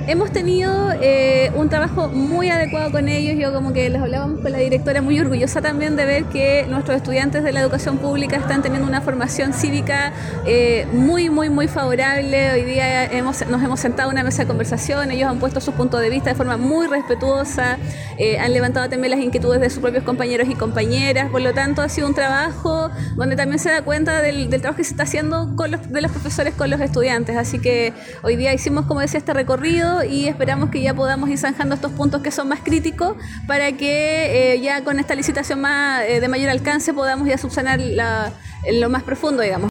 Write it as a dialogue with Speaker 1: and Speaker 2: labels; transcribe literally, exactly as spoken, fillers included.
Speaker 1: Hemos tenido eh, un trabajo muy adecuado con ellos. Yo como que les hablábamos con la directora, muy orgullosa también de ver que nuestros estudiantes de la educación pública están teniendo una formación cívica eh, muy, muy, muy favorable. Hoy día hemos, nos hemos sentado en una mesa de conversación, ellos han puesto sus puntos de vista de forma muy respetuosa, eh, han levantado también las inquietudes de sus propios compañeros y compañeras. Por lo tanto, ha sido un trabajo donde también se da cuenta del, del trabajo que se está haciendo con los, de los profesores con los estudiantes. Así que hoy día hicimos, como decía, este recorrido y esperamos que ya podamos ir zanjando estos puntos que son más críticos para que eh, ya con esta licitación más eh, de mayor alcance podamos ya subsanar la, lo más profundo, digamos.